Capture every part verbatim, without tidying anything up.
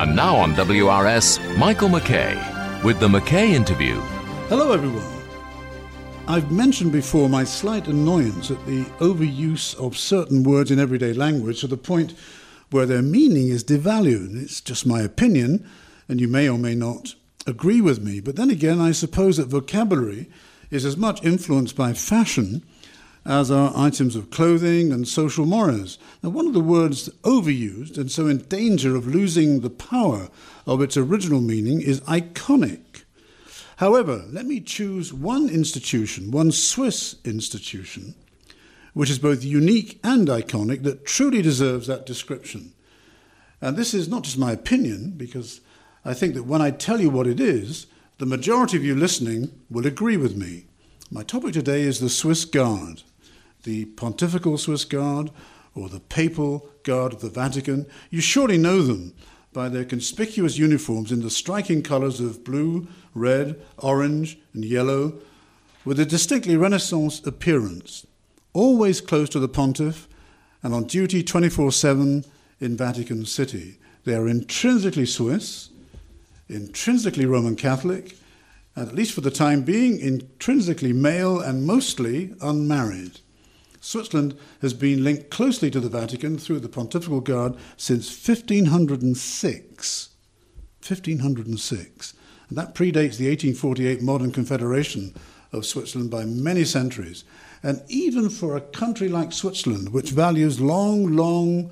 And now on W R S, Michael McKay with the McKay Interview. Hello everyone. I've mentioned before my slight annoyance at the overuse of certain words in everyday language to the point where their meaning is devalued. It's just my opinion, and you may or may not agree with me. But then again, I suppose that vocabulary is as much influenced by fashion as are items of clothing and social mores. Now, one of the words overused and so in danger of losing the power of its original meaning is iconic. However, let me choose one institution, one Swiss institution, which is both unique and iconic, that truly deserves that description. And this is not just my opinion, because I think that when I tell you what it is, the majority of you listening will agree with me. My topic today is the Swiss Guard, the Pontifical Swiss Guard, or the Papal Guard of the Vatican. You surely know them by their conspicuous uniforms in the striking colours of blue, red, orange, and yellow, with a distinctly Renaissance appearance, always close to the Pontiff and on duty twenty-four seven in Vatican City. They are intrinsically Swiss, intrinsically Roman Catholic, and at least for the time being, intrinsically male and mostly unmarried. Switzerland has been linked closely to the Vatican through the Pontifical Guard since fifteen oh six. fifteen oh six. And that predates the eighteen forty-eight modern confederation of Switzerland by many centuries. And even for a country like Switzerland, which values long, long,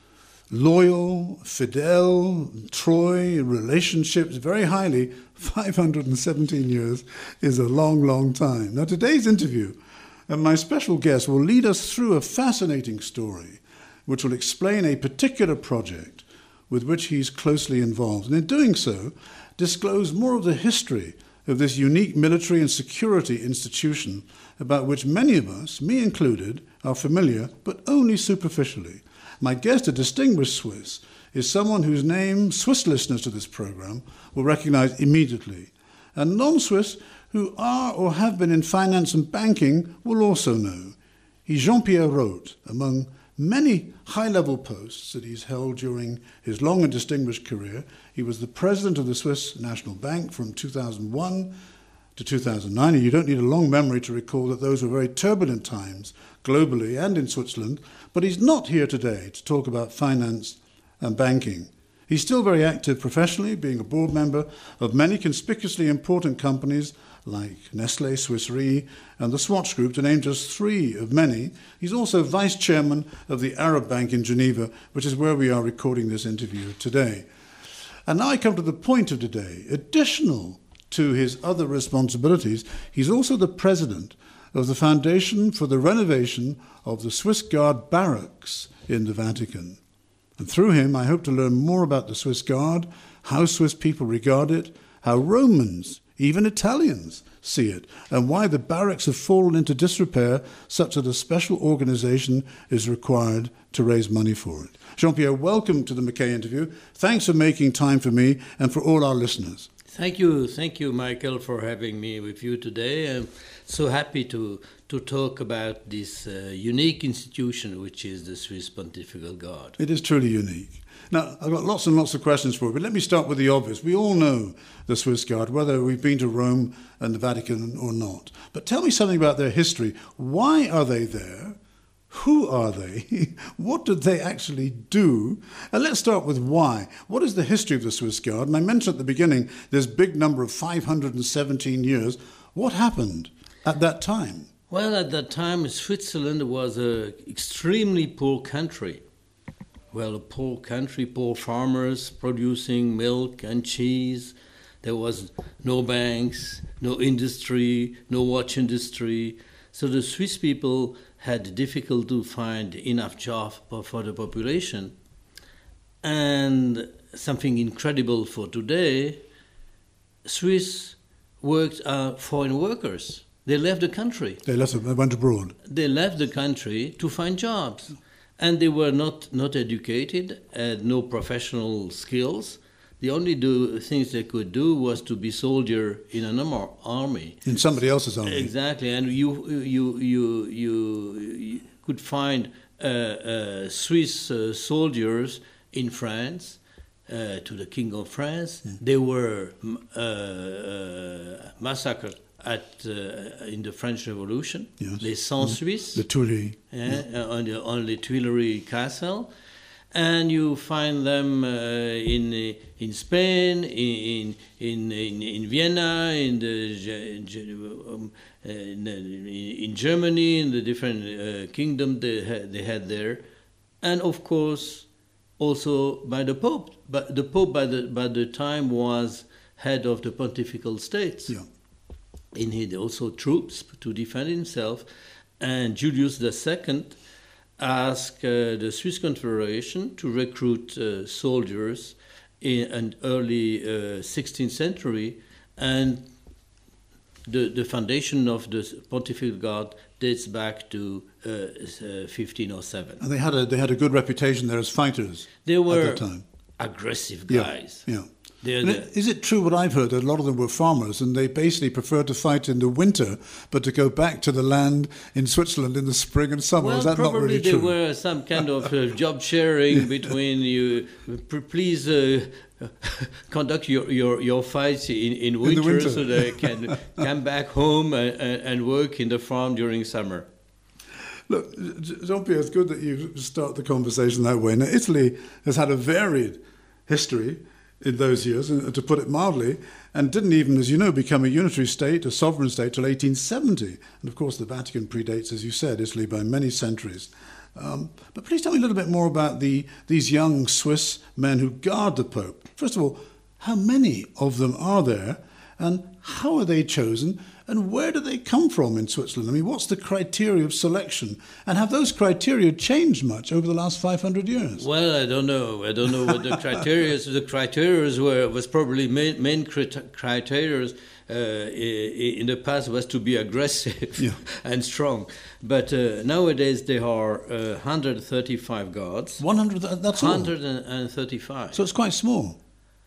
loyal, fidel, Troy relationships very highly, five hundred seventeen years is a long, long time. Now, today's interview and my special guest will lead us through a fascinating story which will explain a particular project with which he's closely involved, and in doing so, disclose more of the history of this unique military and security institution about which many of us, me included, are familiar, but only superficially. My guest, a distinguished Swiss, is someone whose name Swiss listeners to this program will recognize immediately, and non-Swiss who are or have been in finance and banking will also know. He's Jean-Pierre Rothe, among many high-level posts that he's held during his long and distinguished career. He was the president of the Swiss National Bank from two thousand one to two thousand nine, and you don't need a long memory to recall that those were very turbulent times globally and in Switzerland, but he's not here today to talk about finance and banking. He's still very active professionally, being a board member of many conspicuously important companies like Nestlé, Swiss Re, and the Swatch Group, to name just three of many. He's also vice chairman of the Arab Bank in Geneva, which is where we are recording this interview today. And now I come to the point of today. Additional to his other responsibilities, he's also the president of the Foundation for the Renovation of the Swiss Guard Barracks in the Vatican. And through him, I hope to learn more about the Swiss Guard, how Swiss people regard it, how Romans, even Italians, see it, and why the barracks have fallen into disrepair such that a special organization is required to raise money for it. Jean-Pierre, welcome to the McKay Interview. Thanks for making time for me and for all our listeners. Thank you. Thank you, Michael, for having me with you today. I'm so happy to, to talk about this uh, unique institution, which is the Swiss Pontifical Guard. It is truly unique. Now, I've got lots and lots of questions for you, but let me start with the obvious. We all know the Swiss Guard, whether we've been to Rome and the Vatican or not. But tell me something about their history. Why are they there? Who are they? What did they actually do? And let's start with why. What is the history of the Swiss Guard? And I mentioned at the beginning this big number of five hundred seventeen years. What happened at that time? Well, at that time, Switzerland was an extremely poor country. Well, a poor country, poor farmers producing milk and cheese. There was no banks, no industry, no watch industry. So the Swiss people had difficult to find enough jobs for the population. And something incredible for today, Swiss worked uh, foreign workers. They left the country. They left. They went abroad. They left the country to find jobs. And they were not, not educated, had no professional skills. The only do, things they could do was to be soldier in an army. In somebody else's army. Exactly. And you, you, you, you, you could find uh, uh, Swiss uh, soldiers in France, uh, to the King of France. Mm. They were uh, uh, massacred at uh, in the French Revolution. Yes. Les Sans-Suisses, The Tuileries. yeah, uh, on the on the Tuileries Castle, and you find them uh, in in Spain, in in in, in Vienna, in the um, in, in Germany, in the different uh, kingdom they had, they had there, and of course also by the Pope. But the Pope by the by the time was head of the Pontifical States. Yeah. And he had also troops to defend himself. And Julius the Second asked uh, the Swiss Confederation to recruit uh, soldiers in an early uh, sixteenth century. And the, the foundation of the Pontifical Guard dates back to uh, uh, fifteen oh seven. And they had a they had a good reputation there as fighters. They were at that time. aggressive guys. Yeah. yeah. They're And the- it, is it true what I've heard that a lot of them were farmers and they basically preferred to fight in the winter, but to go back to the land in Switzerland in the spring and summer? Well, is that not probably really there true? were some kind of uh, job sharing between you. P- Please uh, conduct your, your, your fights in, in, winter, winter. so they can come back home and, and work in the farm during summer. Look, Jean-Pierre, it's good that you start the conversation that way. Now, Italy has had a varied history in those years, and to put it mildly, and didn't even, as you know, become a unitary state, a sovereign state, till eighteen seventy. And of course, the Vatican predates, as you said, Italy by many centuries. Um, but please tell me a little bit more about the these young Swiss men who guard the Pope. First of all, how many of them are there, and how are they chosen, and where do they come from in Switzerland? I mean, what's the criteria of selection, and have those criteria changed much over the last five hundred years? Well, I don't know. I don't know what the criteria. The criteria were was probably main, main criteria uh, in the past was to be aggressive Yeah. and strong. But uh, nowadays there are uh, one hundred thirty-five guards. one hundred, that's all. one hundred thirty-five. So it's quite small.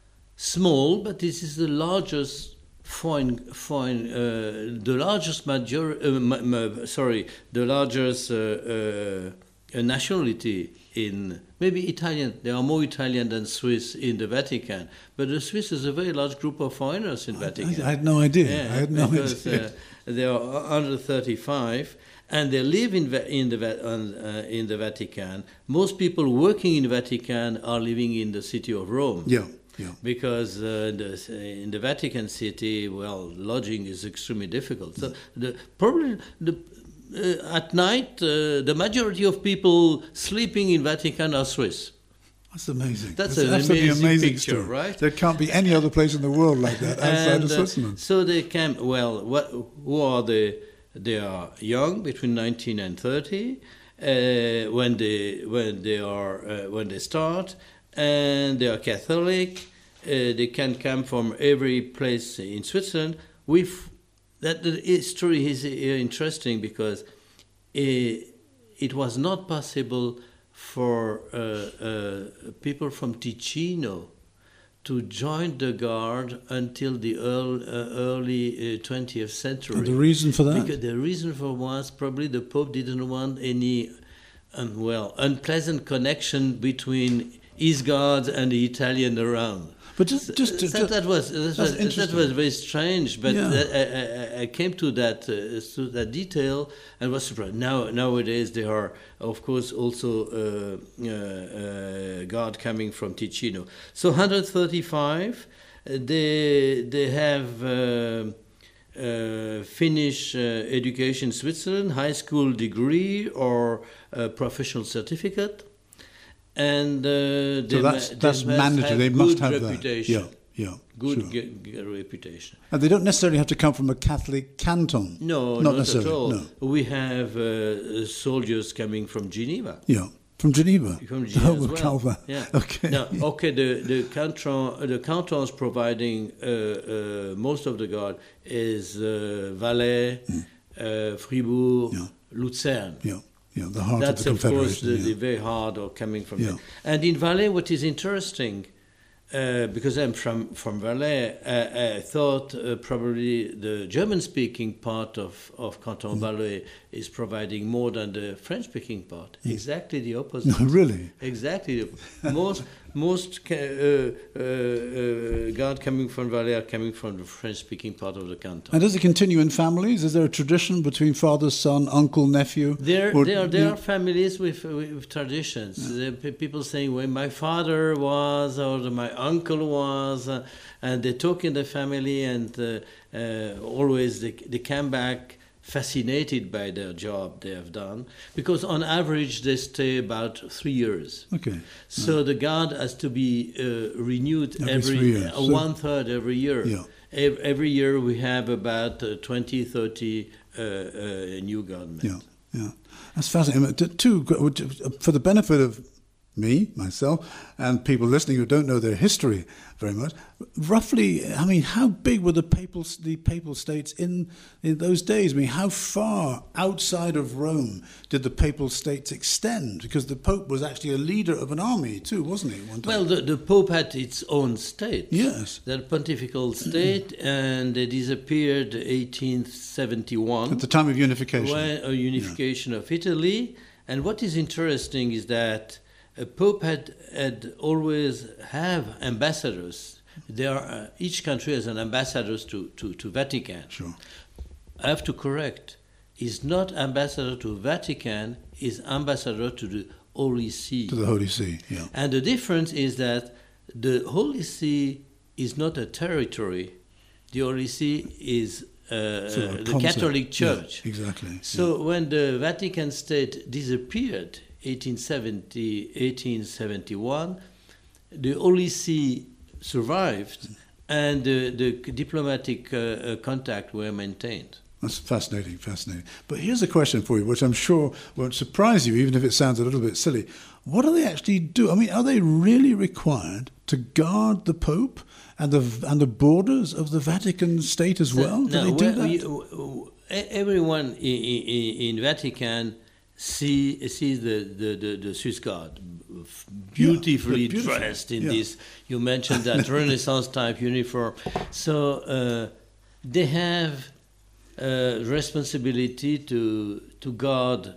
Small, but this is the largest foreign, foreign, uh, the largest major, uh, ma- ma- sorry, the largest uh, uh, nationality in maybe Italian. There are more Italian than Swiss in the Vatican, but the Swiss is a very large group of foreigners in Vatican. I, I had no idea. Yeah, I had no because idea. uh, there are one hundred thirty-five, and they live in Va- in the Va- on, uh, in the Vatican. Most people working in the Vatican are living in the city of Rome. Yeah, yeah. Because uh, the, in the Vatican City, well, lodging is extremely difficult. So the probably the, uh, at night, uh, the majority of people sleeping in Vatican are Swiss. That's amazing. That's an an absolutely amazing amazing picture, story. right? There can't be any other place in the world like that outside And, of uh, Switzerland. so they came. Well, what? Who are they? They are young, between nineteen and thirty, uh, when they when they are uh, when they start, and they are Catholic. Uh, they can come from every place in Switzerland. With that, the history is uh, interesting because it, it was not possible for uh, uh, people from Ticino to join the Guard until the early, uh, early uh, twentieth century. And the reason for that? Because the reason for was probably the Pope didn't want any, um, well, unpleasant connection between his Guards and the Italian around. But just, just, So just that was that was, that interesting. was very strange, but Yeah. that, I, I, I came to that uh, to that detail and was surprised. Now nowadays there are, of course, also uh, uh, uh, guard coming from Ticino. So one hundred thirty-five, uh, they they have uh, uh, finished uh, education in Switzerland, high school degree or a professional certificate. And uh, they, so that's, ma- that's they must mandatory. have They must good have reputation. that. Yeah, yeah. Good sure. g- g- reputation. And they don't necessarily have to come from a Catholic canton. No, not, not, necessarily. at all. No. We have uh, soldiers coming from Geneva. Yeah, from Geneva. From Geneva oh, as well. Calvin. Yeah. Okay. Now, okay, the the canton, the cantons providing uh, uh, most of the guard is uh, Valais, mm. uh, Fribourg, yeah. Lucerne. Yeah. Yeah, the heart That's of the of course Confederation. the, yeah. the very hard or coming from Yeah. there. And in Valais, what is interesting, uh, because I'm from, from Valais, uh, I thought uh, probably the German-speaking part of, of Canton Valais is providing more than the French-speaking part. Mm. Exactly the opposite. No, really? Exactly. The, most most uh, uh, uh, guards coming from Valais are coming from the French-speaking part of the canton. And does it continue in families? Is there a tradition between father, son, uncle, nephew? There, or, there, there yeah. are families with, with traditions. Yeah. There are people saying, well, my father was, or my uncle was, uh, and they talk in the family, and uh, uh, always they, they come back fascinated by their job they have done, because on average they stay about three years. Okay. So yeah. the guard has to be uh, renewed every, every years. Uh, so, one third every year. Yeah. Every, every year we have about uh, twenty, thirty uh, uh, new guardmen. Yeah, yeah. That's fascinating. Two, for the benefit of me, myself, and people listening who don't know their history very much, roughly, I mean, how big were the papal the papal states in in those days? I mean, how far outside of Rome did the papal states extend? Because the Pope was actually a leader of an army too, wasn't he? One time? Well, the, the Pope had its own state. Yes. The pontifical state, and it disappeared eighteen seventy-one. At the time of unification. When, uh, unification yeah. of Italy. And what is interesting is that a Pope had, had always have ambassadors. There are, uh, each country has an ambassador to, to, to Vatican. Sure. I have to correct. He's not ambassador to Vatican, he's ambassador to the Holy See. To the Holy See, yeah. And the difference is that the Holy See is not a territory. The Holy See is uh, so the concept. Catholic Church. Yeah, exactly. So yeah. when the Vatican State disappeared, eighteen seventy, eighteen seventy-one, the Holy See survived, and the, the diplomatic uh, uh, contact were maintained. That's fascinating, fascinating. But here's a question for you, which I'm sure won't surprise you, even if it sounds a little bit silly. What do they actually do? I mean, are they really required to guard the Pope and the and the borders of the Vatican State as well? Do no, they do that? You, everyone in, in, in Vatican see sees the, the, the, the Swiss Guard beautifully yeah, beautiful. dressed in yeah. this. You mentioned that Renaissance type uniform. So uh, they have uh, responsibility to to guard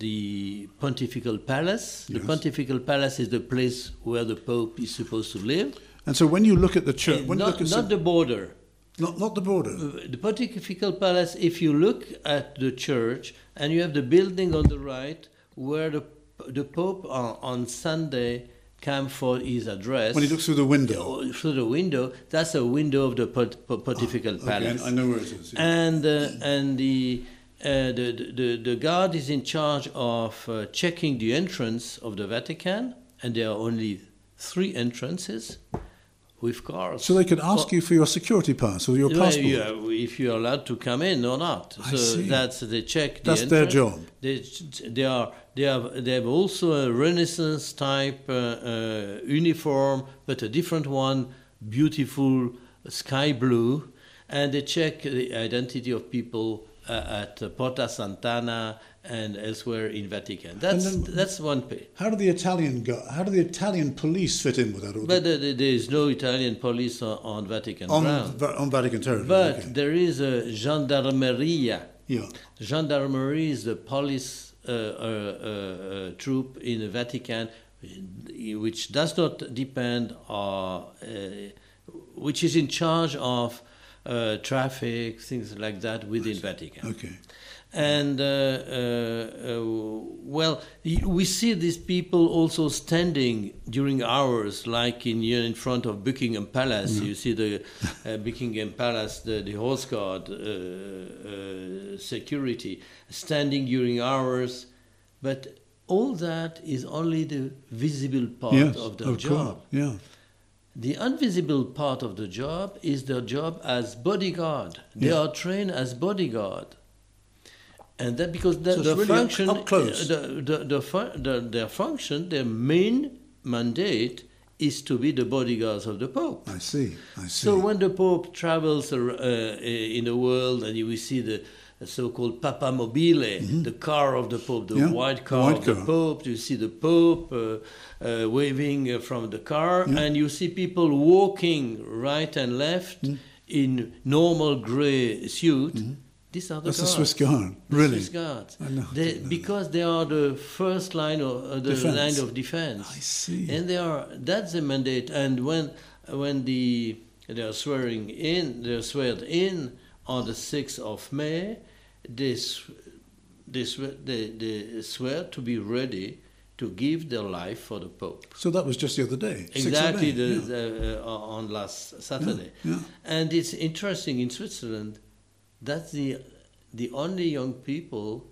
the Pontifical Palace. Yes. The Pontifical Palace is the place where the Pope is supposed to live. And so when you look at the church, when not, you look at not some, the border. Not, not the border. The Pontifical Palace, if you look at the church, and you have the building on the right where the the Pope on, on Sunday came for his address. When he looks through the window. Through the window, that's a window of the Pontifical oh, Palace. Okay, I know where it is. Yeah. And, uh, and the, uh, the, the, the guard is in charge of uh, checking the entrance of the Vatican, and there are only three entrances. With cars. So they could ask well, you for your security pass or your passport? Yeah, if you're allowed to come in or not. I so see. that's they check the That's entrance. their job. They, they are they have they have also a Renaissance type uh, uh, uniform, but a different one, beautiful sky blue, and they check the identity of people uh, at uh, Porta Sant'Anna and elsewhere in Vatican. That's then, that's one pay. How do the Italian go, how do the Italian police fit in with that? Order? But uh, there is no Italian police on, on Vatican on, ground. On Vatican territory. But okay. there is a gendarmeria. Yeah. Gendarmerie is the police uh, uh, uh, troop in the Vatican, which does not depend on, uh, which is in charge of uh, traffic, things like that within Vatican. Okay. And, uh, uh, uh, well, we see these people also standing during hours, like in in front of Buckingham Palace. Mm-hmm. You see the uh, Buckingham Palace, the, the Horse Guard uh, uh, security, standing during hours. But all that is only the visible part yes, of the of job. Course. Yeah. The invisible part of the job is their job as bodyguard. They yeah. are trained as bodyguard. And that because the, so the really function, up, up close. The, the, the, the, their function, their main mandate is to be the bodyguards of the Pope. I see, I see. So when the Pope travels uh, in the world and you will see the a so-called Papa Mobile, mm-hmm. the car of the Pope, the yeah, white car white of car. the Pope. You see the Pope uh, uh, waving uh, from the car, yeah. and you see people walking right and left mm. in normal grey suit. Mm-hmm. These are the That's guards. the Swiss Guard, the really? Swiss Guards. I know, they, I know because they are the first line of uh, the defense. line of defense. I see. And they are that's the mandate. And when when the they are swearing in, they are sworn in on the sixth of May. They they swear, they, they swear to be ready to give their life for the Pope. So that was just the other day. Exactly, the, yeah. the, uh, on last Saturday. Yeah, yeah. And it's interesting in Switzerland. That's the the only young people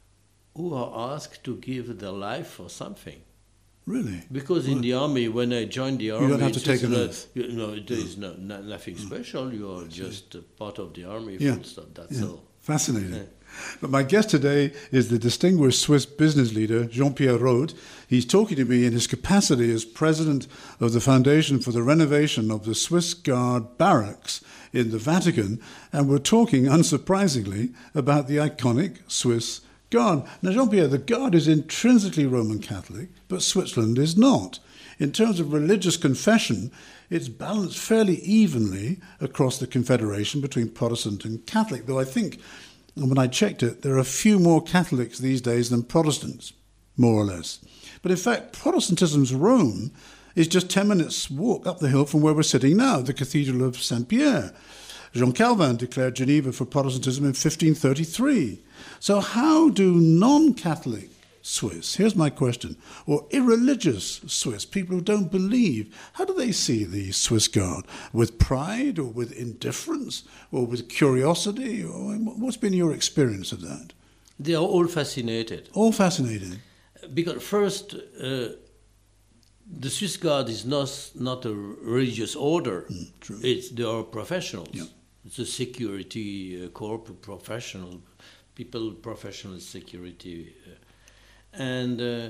who are asked to give their life for something. Really? Because in right. the army, when I joined the army, you don't have to take an oath. You, no, there is no, no, nothing special. You are just a part of the army. Yeah. Full stop. That's yeah. all. Fascinating. Yeah. But my guest today is the distinguished Swiss business leader, Jean-Pierre Rode. He's talking to me in his capacity as president of the Foundation for the Renovation of the Swiss Guard Barracks in the Vatican, and we're talking, unsurprisingly, about the iconic Swiss Guard. Now, Jean-Pierre, the Guard is intrinsically Roman Catholic, but Switzerland is not. In terms of religious confession, it's balanced fairly evenly across the Confederation between Protestant and Catholic, though I think, and when I checked it, there are a few more Catholics these days than Protestants, more or less. But in fact, Protestantism's Rome is just ten minutes walk up the hill from where we're sitting now, the Cathedral of Saint Pierre. Jean Calvin declared Geneva for Protestantism in fifteen thirty-three. So how do non-Catholic Swiss, here's my question, or irreligious Swiss, people who don't believe, how do they see the Swiss Guard? With pride or with indifference or with curiosity? Or what's been your experience of that? They are all fascinated. All fascinated. Because first, uh, the Swiss Guard is not, not a religious order. Mm, true. It's, they are professionals. Yeah. It's a security uh, corps, professional, people, professional security. Uh, and uh,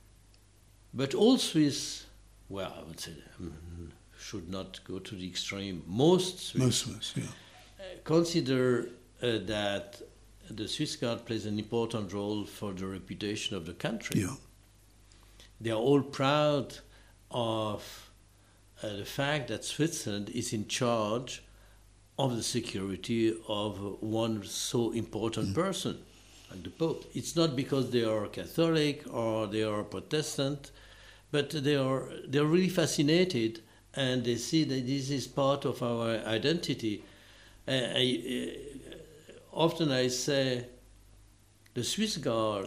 but all Swiss, well, I would say, um, should not go to the extreme. Most Swiss, Most Swiss yeah. uh, consider uh, that the Swiss Guard plays an important role for the reputation of the country. Yeah. They are all proud of uh, the fact that Switzerland is in charge of the security of one so important mm. person, like the Pope. It's not because they are Catholic or they are Protestant, but they are they're really fascinated, and they see that this is part of our identity. Uh, I, uh, often I say the Swiss Guard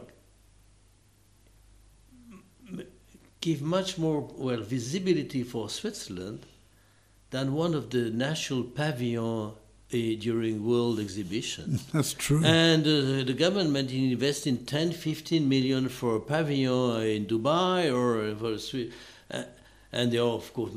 give much more well visibility for Switzerland than one of the national pavilions uh, during world exhibition. That's true. And uh, the government invests in ten, fifteen million for a pavilion in Dubai or for Swiss, uh, and there are of course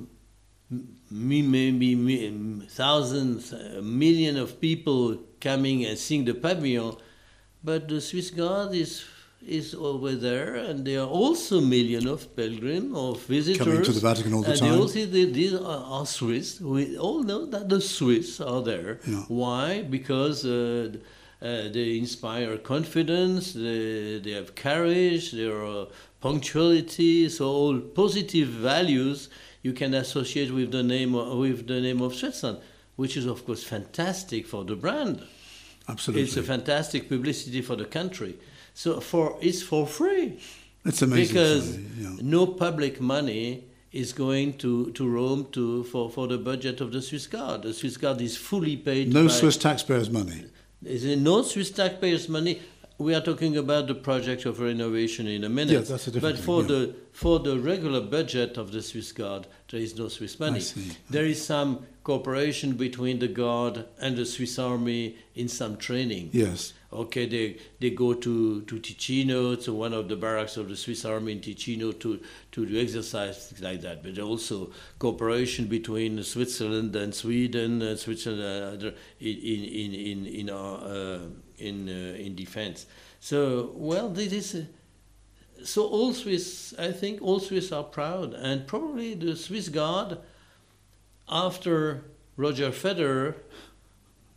maybe thousands, uh, million of people coming and seeing the pavilion, but the Swiss Guard is is over there, and there are also millions of pilgrims, of visitors. Coming to the Vatican all the and time. And they also, they, these are, are Swiss. We all know that the Swiss are there. Yeah. Why? Because uh, uh, they inspire confidence, they, they have courage, there are punctuality, so all positive values you can associate with the name of, with the name of Switzerland, which is of course fantastic for the brand. Absolutely. It's a fantastic publicity for the country. So for it's for free. It's amazing. Because yeah. no public money is going to, to Rome to for, for the budget of the Swiss Guard. The Swiss Guard is fully paid. No by, Swiss taxpayers' money. Is there no Swiss taxpayers' money? We are talking about the project of renovation in a minute. Yeah, that's a different But for thing, yeah. the for the regular budget of the Swiss Guard, there is no Swiss money. I see. There is some cooperation between the Guard and the Swiss Army in some training. Yes. Okay, they they go to, to Ticino, to one of the barracks of the Swiss Army in Ticino to, to do exercise, things like that. But also cooperation between Switzerland and Sweden, uh, Switzerland uh, in in in in our, uh, in uh, in defense. So well, this is uh, so all Swiss. I think all Swiss are proud, and probably the Swiss Guard, after Roger Federer,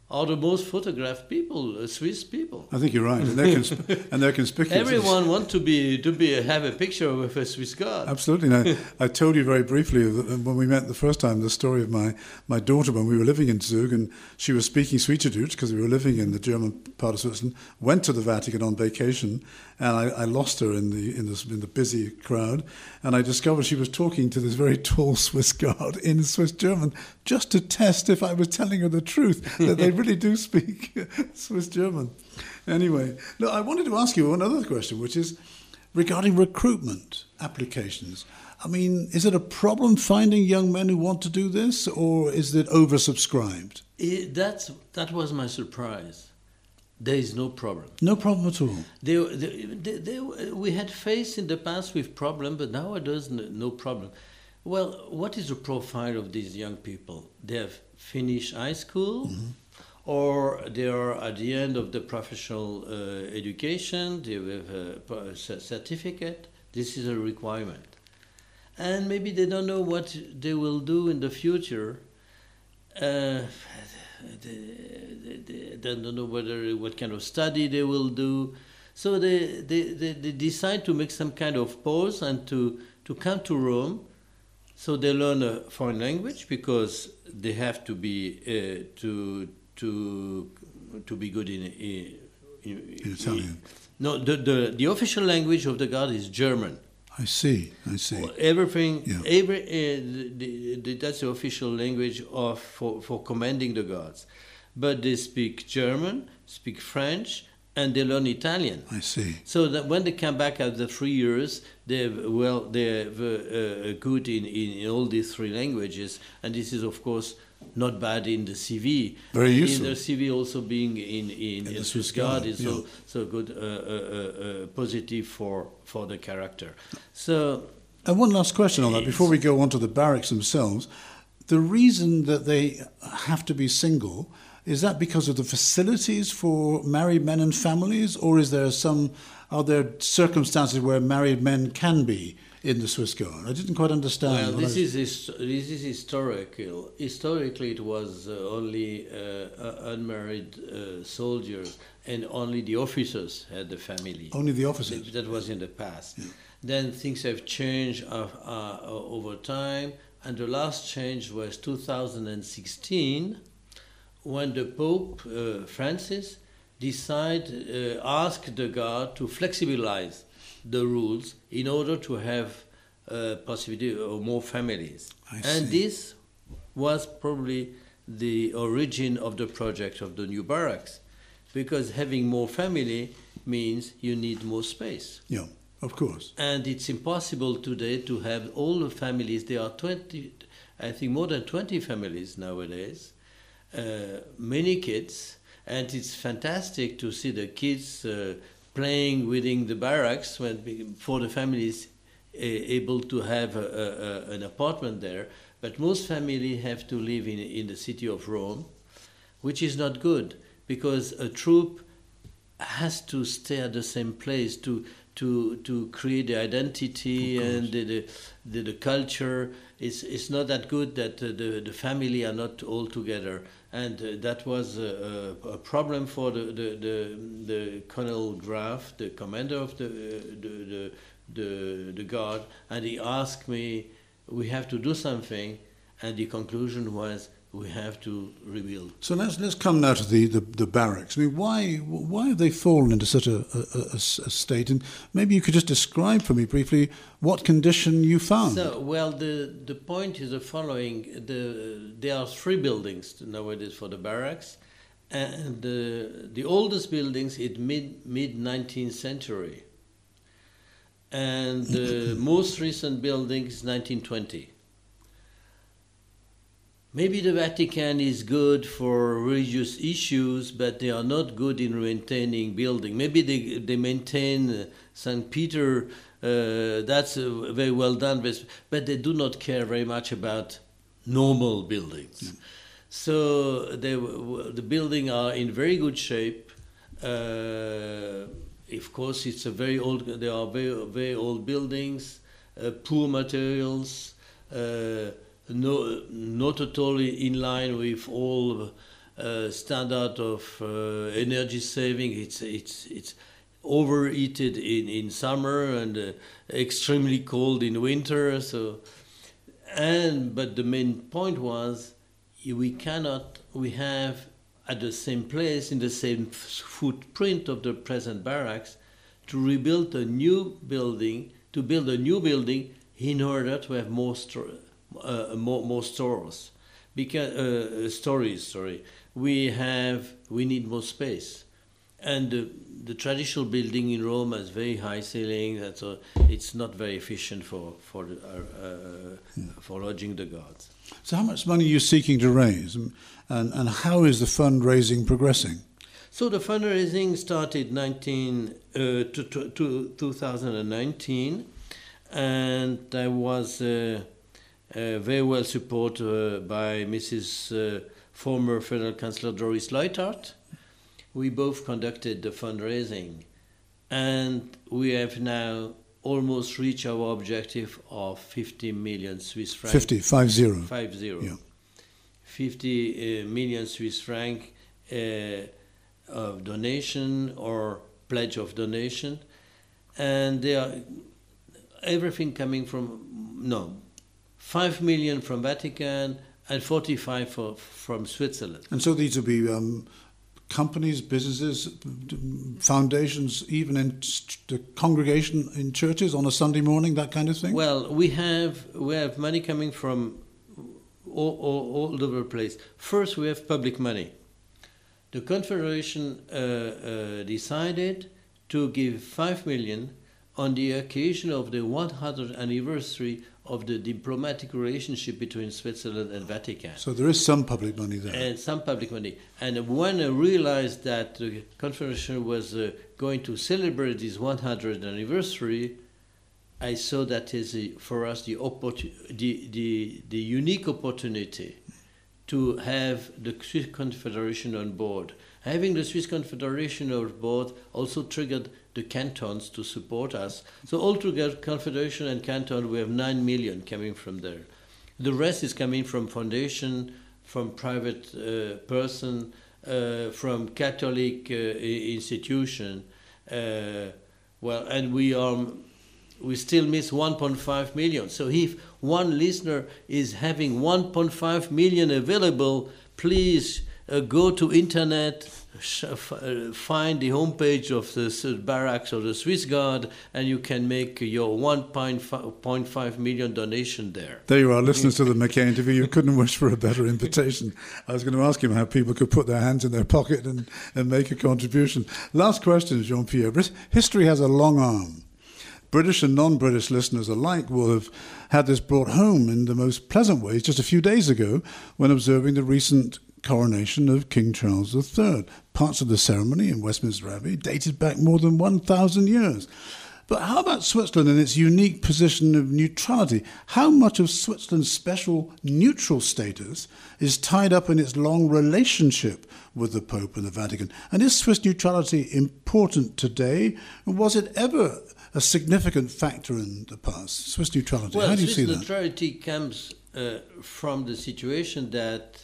are the most photographed people, uh, Swiss people. I think you're right, and they're, consp- and they're conspicuous. Everyone wants to be to be have a picture of a Swiss god. Absolutely. Now, I told you very briefly that when we met the first time the story of my, my daughter when we were living in Zug, and she was speaking Schweizerdeutsch because we were living in the German part of Switzerland. Went to the Vatican on vacation, and I, I lost her in the in the in the busy crowd, and I discovered she was talking to this very tall Swiss guard in Swiss German just to test if I was telling her the truth that they really do speak Swiss German. Anyway, no, I wanted to ask you one other question, which is regarding recruitment applications. I mean, is it a problem finding young men who want to do this, or is it oversubscribed? It, that's, that was my surprise. There is no problem. No problem at all. They, they, they, they, we had faced in the past with problem, but nowadays no, no problem. Well, what is the profile of these young people? They have finished high school, mm-hmm. or they are at the end of the professional uh, education, they have a certificate. This is a requirement. And maybe they don't know what they will do in the future. Uh, they, they, they don't know whether what kind of study they will do. So they, they, they, they decide to make some kind of pause and to, to come to Rome. So they learn a foreign language because they have to be uh, to to to be good in in, in, in Italian. No, the, the the official language of the guard is German. I see. I see. Everything, yeah. every uh, the, the, that's the official language of for, for commanding the guards, but they speak German, speak French, and they learn Italian. I see. So that when they come back after three years, they're well, they're uh, good in, in, in all these three languages, and this is of course not bad in the C V. Very useful. In the C V also being in in, in the Swiss Guard is yeah. so so good, uh, uh, uh, positive for for the character. So. And one last question on that before we go on to the barracks themselves. The reason that they have to be single, is that because of the facilities for married men and families, or is there some, are there circumstances where married men can be in the Swiss Guard? I didn't quite understand. Well, this I... is this is historical. Historically, it was uh, only uh, unmarried uh, soldiers, and only the officers had the family. Only the officers. That was in the past. Yeah. Then things have changed uh, uh, over time, and the last change was two thousand sixteen. When the Pope uh, Francis decided, uh, asked the guard to flexibilize the rules in order to have uh, possibility of more families. I and see. This was probably the origin of the project of the new barracks, because having more family means you need more space. Yeah, of course. And it's impossible today to have all the families. There are twenty, I think more than twenty families nowadays. Uh, many kids, and it's fantastic to see the kids uh, playing within the barracks when for the families uh, able to have a, a, a, an apartment there. But most families have to live in in the city of Rome, which is not good, because a troop has to stay at the same place to to to create the identity and the the, the the culture. It's it's not that good that uh, the the family are not all together, and uh, that was a, a, a problem for the the the, the Colonel Graf, the commander of the, uh, the the the the guard, and he asked me, we have to do something, and the conclusion was, we have to rebuild. So let's let's come now to the, the, the barracks. I mean, why why have they fallen into such a, a, a, a state? And maybe you could just describe for me briefly what condition you found. So, well, the the point is the following: the there are three buildings nowadays for the barracks, and the the oldest buildings is mid mid nineteenth century, and the most recent building is nineteen twenty. Maybe the Vatican is good for religious issues, but they are not good in maintaining building. Maybe they they maintain uh, Saint Peter, uh, that's uh, very well done, but, but they do not care very much about normal buildings. Mm. So they, the buildings are in very good shape. Uh, of course, it's a very old. They are very very old buildings, uh, poor materials. Uh, No, not at all in line with all uh, standard of uh, energy saving. It's it's it's overheated in, in summer and uh, extremely cold in winter. So, and but the main point was we cannot we have at the same place in the same footprint of the present barracks to rebuild a new building to build a new building in order to have more sto- uh, more more stores because uh, stories sorry we have we need more space. And the, the traditional building in Rome has very high ceilings, and so it's not very efficient for for the, uh, uh, yeah. for lodging the guards. So, how much money are you seeking to raise, and and how is the fundraising progressing? So, the fundraising started nineteen uh, to, to, to two thousand nineteen, and I was uh, uh, very well supported uh, by Missus Uh, former Federal Chancellor Doris Leuthard. We both conducted the fundraising, and we have now almost reached our objective of fifty million Swiss francs. fifty, five zero. Five zero. Yeah. fifty uh, million Swiss francs uh, of donation or pledge of donation, and they are everything coming from no, five million from Vatican and forty-five for, from Switzerland. And so these will be um, companies, businesses, foundations, even in the congregation in churches on a Sunday morning, that kind of thing? Well, we have we have money coming from all, all, all over the place. First, we have public money. The Confederation uh, uh, decided to give five million on the occasion of the one hundredth anniversary of the diplomatic relationship between Switzerland and Vatican. So there is some public money there. And some public money. And when I realized that the Confederation was uh, going to celebrate this one hundredth anniversary, I saw that is a, for us the, opportu- the, the, the unique opportunity to have the Swiss Confederation on board. Having the Swiss Confederation on board also triggered the cantons to support us. So altogether, Confederation and canton, we have nine million coming from there. The rest is coming from foundation, from private uh, person, uh, from Catholic uh, institution. Uh, well, and we are we still miss one point five million. So if one listener is having one point five million available, please uh, go to internet, sh- f- uh, find the homepage of the S- barracks of the Swiss Guard, and you can make your one point five million donation there. There you are, listeners to the Mackay interview. You couldn't wish for a better invitation. I was going to ask him how people could put their hands in their pocket and, and make a contribution. Last question, Jean-Pierre. History has a long arm. British and non-British listeners alike will have had this brought home in the most pleasant ways just a few days ago when observing the recent coronation of King Charles the Third. Parts of the ceremony in Westminster Abbey dated back more than one thousand years. But how about Switzerland and its unique position of neutrality? How much of Switzerland's special neutral status is tied up in its long relationship with the Pope and the Vatican? And is Swiss neutrality important today? And was it ever a significant factor in the past? Swiss neutrality, well, how do you Swiss see that? Swiss neutrality comes uh, from the situation that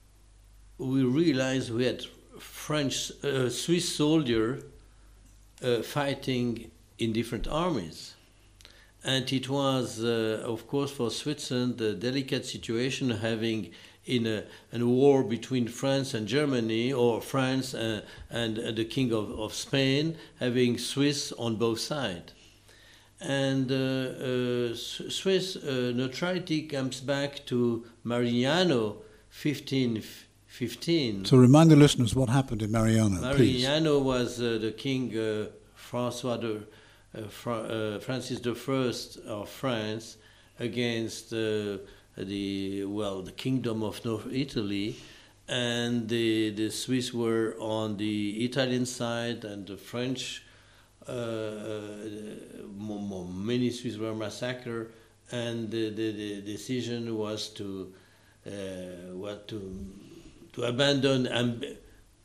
we realized we had French, uh, Swiss soldiers uh, fighting in different armies. And it was, uh, of course, for Switzerland, a delicate situation having in a, in a war between France and Germany, or France uh, and uh, the King of, of Spain, having Swiss on both sides. And uh, uh, Swiss uh, neutrality comes back to Marignano, fifteen fifteen. So remind the listeners what happened in Marignano, please. Marignano was uh, the King uh, François de, uh, Fra- uh, Francis the First of France against uh, the well the Kingdom of North Italy, and the the Swiss were on the Italian side, and the French. Uh, uh, more, more, many Swiss were massacred, and the, the, the decision was to uh, what to to abandon. Amb-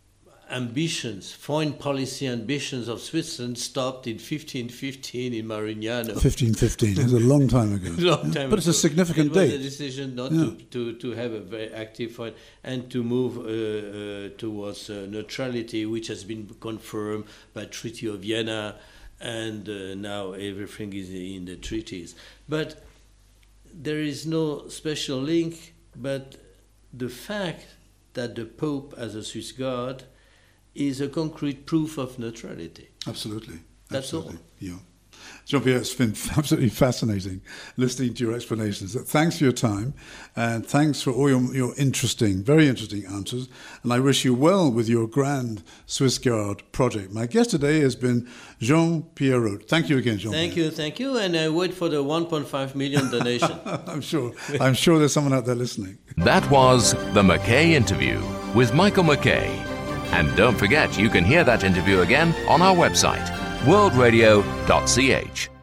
ambitions, foreign policy ambitions of Switzerland stopped in fifteen fifteen in Marignano. fifteen fifteen, it was a long time ago. long time but it's ago. a significant it was date. a decision not Yeah. to, to, to have a very active foreign and to move uh, uh, towards uh, neutrality, which has been confirmed by Treaty of Vienna, and uh, now everything is in the treaties. But there is no special link, but the fact that the Pope, as a Swiss God, is a concrete proof of neutrality. Absolutely. That's Absolutely. all. Yeah. Jean-Pierre, it's been absolutely fascinating listening to your explanations. Thanks for your time, and thanks for all your, your interesting, very interesting answers. And I wish you well with your grand Swiss Guard project. My guest today has been Jean-Pierre Roth. Thank you again, Jean-Pierre. Thank you, thank you, and I wait for the one point five million donation. I'm sure. I'm sure there's someone out there listening. That was the McKay Interview with Michael McKay. And don't forget, you can hear that interview again on our website, world radio dot c h.